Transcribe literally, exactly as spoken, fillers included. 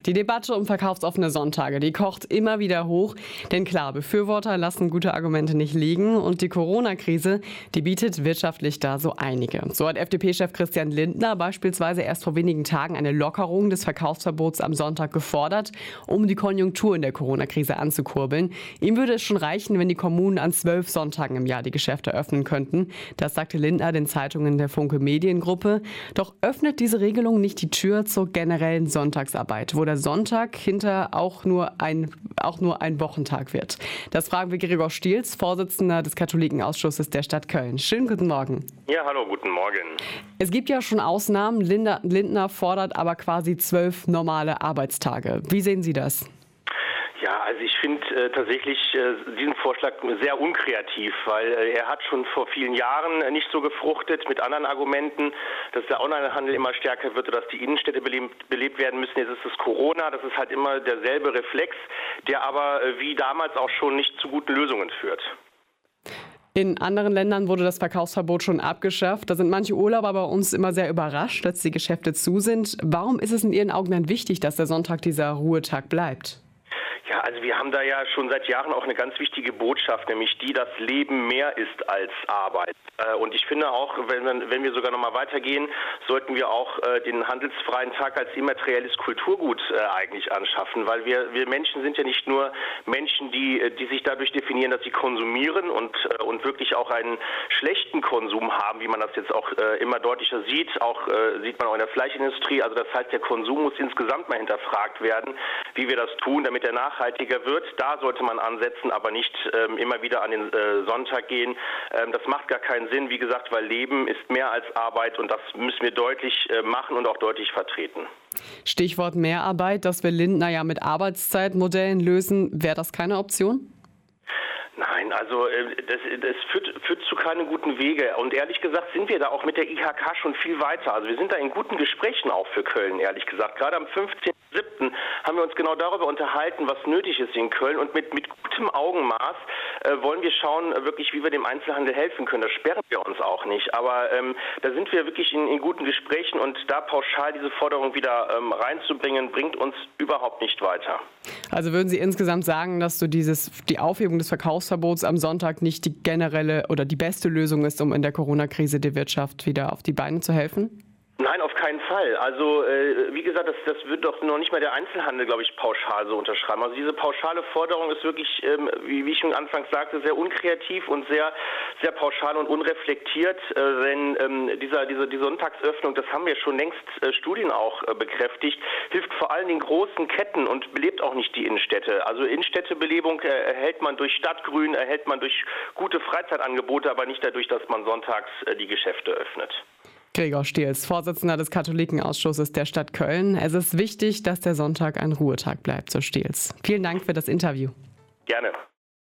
Die Debatte um verkaufsoffene Sonntage, die kocht immer wieder hoch. Denn klar, Befürworter lassen gute Argumente nicht liegen. Und die Corona-Krise, die bietet wirtschaftlich da so einige. So hat F D P-Chef Christian Lindner beispielsweise erst vor wenigen Tagen eine Lockerung des Verkaufsverbots am Sonntag gefordert, um die Konjunktur in der Corona-Krise anzukurbeln. Ihm würde es schon reichen, wenn die Kommunen an zwölf Sonntagen im Jahr die Geschäfte öffnen könnten. Das sagte Lindner den Zeitungen der Funke Mediengruppe. Doch öffnet diese Regelung nicht die Tür zur generellen Sonntagsarbeit, wo der Sonntag hinter auch nur ein, auch nur ein Wochentag wird. Das fragen wir Gregor Stiels, Vorsitzender des Katholikenausschusses der Stadt Köln. Schönen guten Morgen. Ja, hallo, guten Morgen. Es gibt ja schon Ausnahmen. Lindner, Lindner fordert aber quasi zwölf normale Arbeitstage. Wie sehen Sie das? Ja, also ich finde äh, tatsächlich äh, diesen Vorschlag sehr unkreativ, weil äh, er hat schon vor vielen Jahren äh, nicht so gefruchtet mit anderen Argumenten, dass der Onlinehandel immer stärker wird oder dass die Innenstädte belebt, belebt werden müssen. Jetzt ist es Corona, das ist halt immer derselbe Reflex, der aber äh, wie damals auch schon nicht zu guten Lösungen führt. In anderen Ländern wurde das Verkaufsverbot schon abgeschafft. Da sind manche Urlauber bei uns immer sehr überrascht, dass die Geschäfte zu sind. Warum ist es in Ihren Augen dann wichtig, dass der Sonntag dieser Ruhetag bleibt? Ja, also wir haben da ja schon seit Jahren auch eine ganz wichtige Botschaft, nämlich die, dass Leben mehr ist als Arbeit. Und ich finde auch, wenn wir, wenn wir sogar noch mal weitergehen, sollten wir auch den handelsfreien Tag als immaterielles Kulturgut eigentlich anschaffen, weil wir, wir Menschen sind ja nicht nur Menschen, die, die sich dadurch definieren, dass sie konsumieren und, und wirklich auch einen schlechten Konsum haben, wie man das jetzt auch immer deutlicher sieht. Auch sieht man auch in der Fleischindustrie. Also das heißt, der Konsum muss insgesamt mal hinterfragt werden, wie wir das tun, damit er nachhaltiger wird. Da sollte man ansetzen, aber nicht ähm, immer wieder an den äh, Sonntag gehen. Ähm, das macht gar keinen Sinn, wie gesagt, weil Leben ist mehr als Arbeit und das müssen wir deutlich äh, machen und auch deutlich vertreten. Stichwort Mehrarbeit, das will Lindner ja mit Arbeitszeitmodellen lösen. Wäre das keine Option? Nein, also das, das führt, führt zu keinen guten Wege. Und ehrlich gesagt sind wir da auch mit der I H K schon viel weiter. Also wir sind da in guten Gesprächen auch für Köln, ehrlich gesagt. Gerade am fünfzehnten siebten haben wir uns genau darüber unterhalten, was nötig ist in Köln. Und mit, mit gutem Augenmaß äh, wollen wir schauen, äh, wirklich, wie wir dem Einzelhandel helfen können. Das sperren wir uns auch nicht. Aber ähm, da sind wir wirklich in, in guten Gesprächen. Und da pauschal diese Forderung wieder ähm, reinzubringen, bringt uns überhaupt nicht weiter. Also würden Sie insgesamt sagen, dass so dieses, die Aufhebung des Verkaufsverbots am Sonntag nicht die generelle oder die beste Lösung ist, um in der Corona-Krise der Wirtschaft wieder auf die Beine zu helfen? Nein, auf keinen Fall. Also äh, wie gesagt, das, das wird doch noch nicht mal der Einzelhandel, glaube ich, pauschal so unterschreiben. Also diese pauschale Forderung ist wirklich, ähm, wie, wie ich schon anfangs sagte, sehr unkreativ und sehr sehr pauschal und unreflektiert. Äh, denn ähm, dieser, diese, die Sonntagsöffnung, das haben wir schon längst äh, Studien auch äh, bekräftigt, hilft vor allem den großen Ketten und belebt auch nicht die Innenstädte. Also Innenstädtebelebung äh, erhält man durch Stadtgrün, erhält man durch gute Freizeitangebote, aber nicht dadurch, dass man sonntags äh, die Geschäfte öffnet. Gregor Stiels, Vorsitzender des Katholikenausschusses der Stadt Köln. Es ist wichtig, dass der Sonntag ein Ruhetag bleibt, so Stiels. Vielen Dank für das Interview. Gerne.